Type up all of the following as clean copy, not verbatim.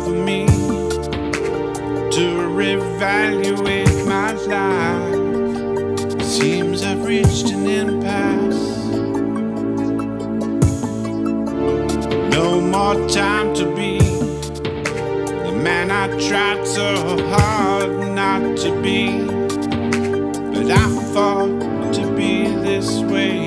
for me to reevaluate my life. Seems I've reached an impasse. No more time to be the man I tried so hard not to be, but I fought to be this way.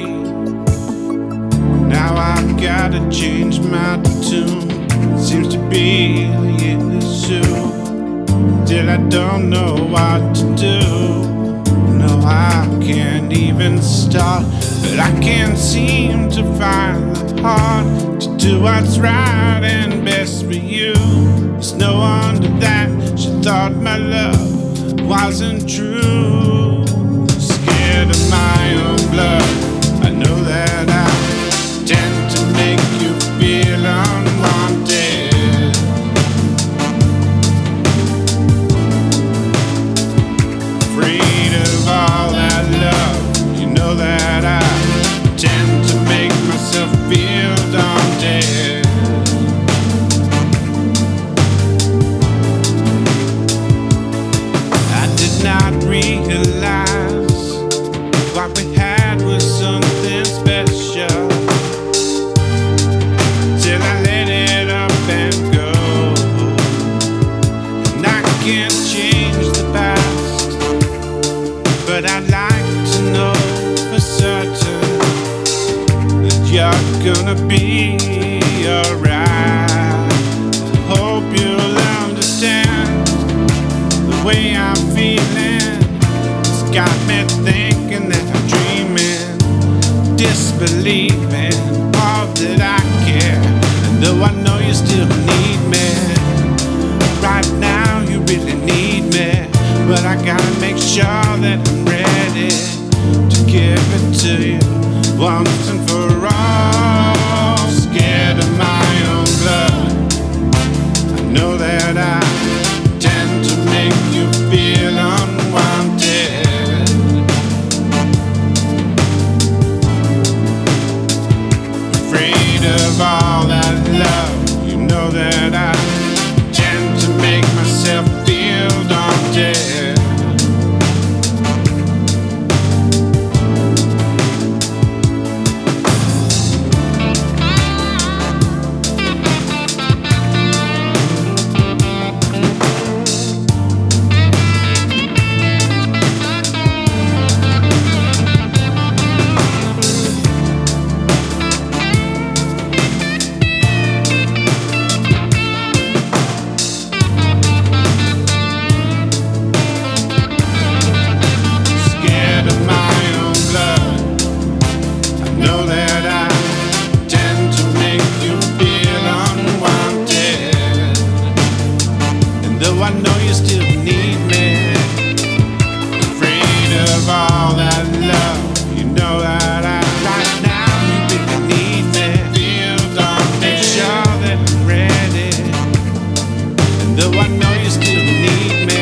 Now I've gotta change my tune. Seems to be the issue. Still I don't know what to do. No, I can't even start. But I can't seem to find the heart to do what's right and best for you. It's no wonder that she thought my love wasn't true. Scared of my own blood, I know that I tend to make you feel unwanted. Afraid of all that love, you know that I tend to make myself feel daunted. I did not realize what we had was something special till I let it up and go. And I can't change the past, but I'd like to know for certain that you're gonna be alright. I hope you'll understand the way I'm feeling. It's got me thinking that I'm dreaming, disbelieving all that I care. And though I know you still need me, right now you really need me. But I gotta make sure that I'm ready to give it to you once and for all. Scared of my own blood, I know that I tend to make you feel unwanted. Afraid of all that love, you know that I tend to make myself feel daunted. Though I know you still need me, afraid of all that love, you know that I right now you really need me. Feel daunted, sure that I'm ready. And though I know you still need me,